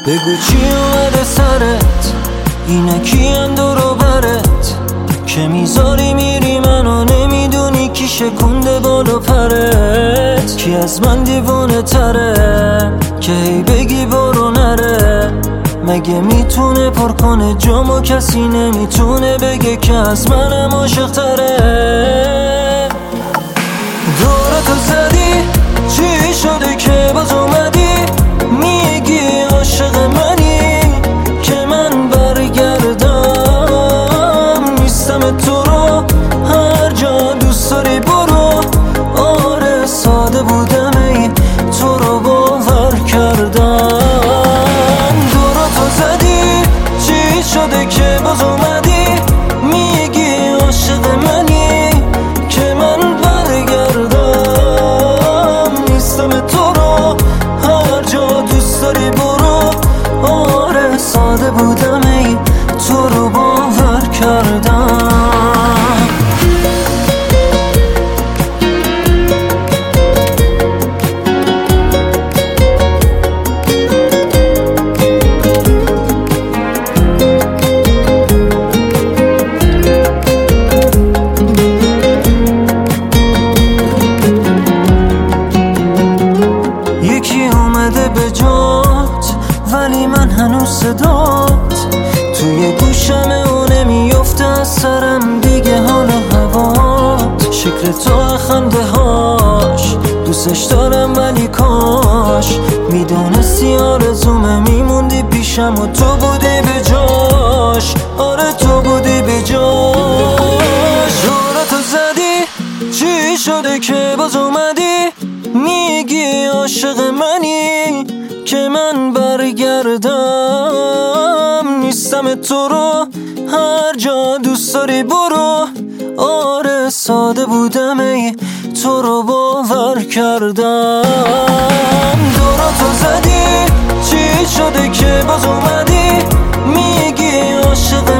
بگو چی اومده سرت، اینه کیم دورو برت که میذاری میری منو نمیدونی کی شکونده بالا پرت. کی از من دیوانه تره که هی بگی برو نره، مگه میتونه پر کنه جامو کسی نمیتونه بگه که از منم عاشق تره. دورتو زدی چی شده که باز اومدی میگی عاشق منی که من برگردم نیستم تو رو هر جا دوست داری برو. آره ساده بودم ای تو رو باور کردم. دورتو زدی چی شده که باز اومدی میگی عاشق منی که من برگردم نیستم تو رو هر جا دوست داری برو. آره ساده بودم ای تو رو باور کردم. یکی اومده به جات ولی من هنوز صدات توی گوشمه و نمیفته از سرم دیگه حال و هوات. شکل تو خنده هاش دوستش دارم ولی کاش میدونستی آرزومه میموندی پیشم و تو بودی به جاش. آره تو بودی به جاش. دورتو زدی چی شده که باز اومدی میگی عاشق منی که من برگردم نیستم تو رو هر جا دوست داری برو. آره ساده بودم ای تو رو باور کردم. دورتو زدی چی شده که باز اومدی میگی عاشق